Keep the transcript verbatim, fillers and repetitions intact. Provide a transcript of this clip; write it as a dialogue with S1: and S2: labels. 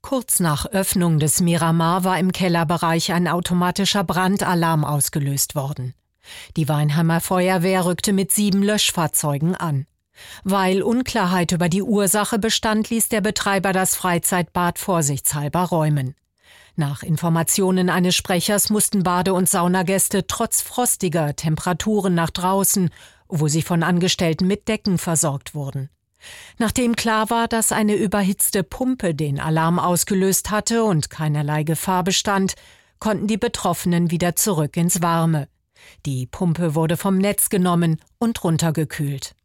S1: Kurz nach Öffnung des Miramar war im Kellerbereich ein automatischer Brandalarm ausgelöst worden. Die Weinheimer Feuerwehr rückte mit sieben Löschfahrzeugen an. Weil Unklarheit über die Ursache bestand, ließ der Betreiber das Freizeitbad vorsichtshalber räumen. Nach Informationen eines Sprechers mussten Bade- und Saunagäste trotz frostiger Temperaturen nach draußen, wo sie von Angestellten mit Decken versorgt wurden. Nachdem klar war, dass eine überhitzte Pumpe den Alarm ausgelöst hatte und keinerlei Gefahr bestand, konnten die Betroffenen wieder zurück ins Warme. Die Pumpe wurde vom Netz genommen und runtergekühlt.